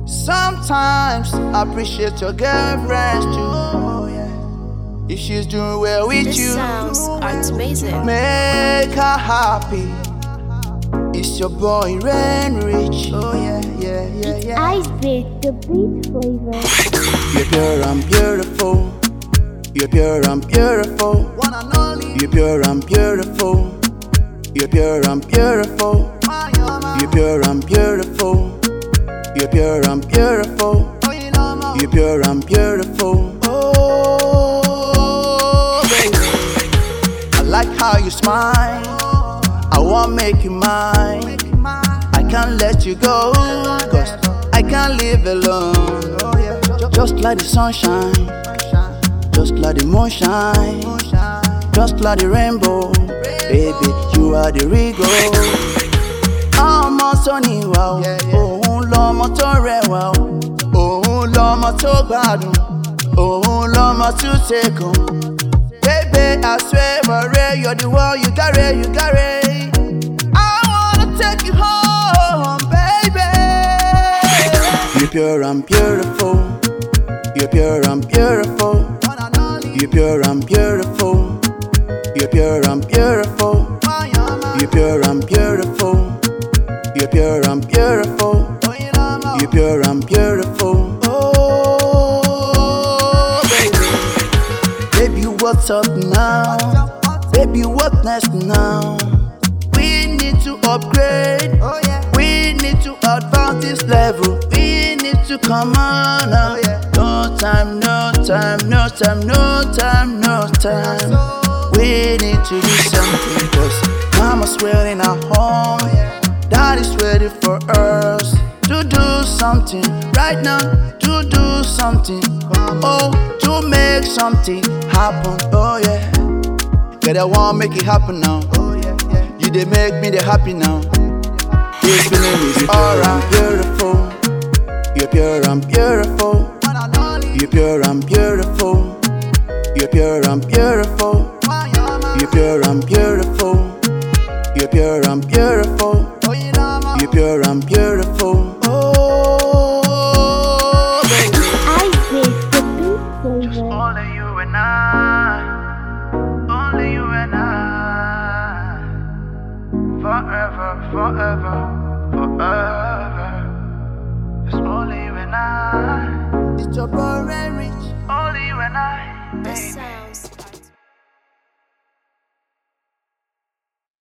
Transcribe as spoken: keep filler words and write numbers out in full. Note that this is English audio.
Sometimes I appreciate your girlfriends too. If she's doing well with This you, sounds amazing. make her happy. It's your boy Rain Rich. Oh yeah, yeah, yeah, It's yeah. Ice Beat, the beat flavor. You're pure and beautiful. You're pure and beautiful. One and only. You're pure and beautiful. You're pure and beautiful. You're pure and beautiful. You're pure and beautiful. You're pure and beautiful. Oh, baby. I like how you smile. I wanna make you mine. I can't let you go, cause I can't live alone. Just like the sunshine, just like the moonshine, just like the rainbow. Baby, you are the regal. Ọmọ tó níwà o, òun lọmọ tó rẹwà o, òun lọmọ tó gbádùn, òun lọmọ tó tẹkùn. Baby, I swear, Maria, you're the one you carry, you carry. I wanna take you home, baby. You're pure and beautiful. You're pure and beautiful. You're pure and beautiful. You're pure and beautiful. You're pure and beautiful. You're pure and beautiful. You're pure and beautiful. Oh, baby. Baby, what's up now? Baby, what next now? We need to upgrade. We need to advance this level. We need to come on now. No time, no time, no time, no time, no time. We need to do something, cause mama's waiting at home. Daddy's ready for us to do something right now, to do something, oh, to make something happen, oh yeah. Girl, I wanna make it happen now. You they make me the happy now. This feeling is alright. Beautiful, you're pure and beautiful. You're pure and beautiful. You're pure and beautiful. You're pure and beautiful. You're pure and beautiful. You're pure and beautiful. Oh, baby. Ice Beat, the beat flavor. Only you and I. Only you and I. Forever, forever, forever. It's only you and I. It's your boy Rain Rich. Only you and I. This sounds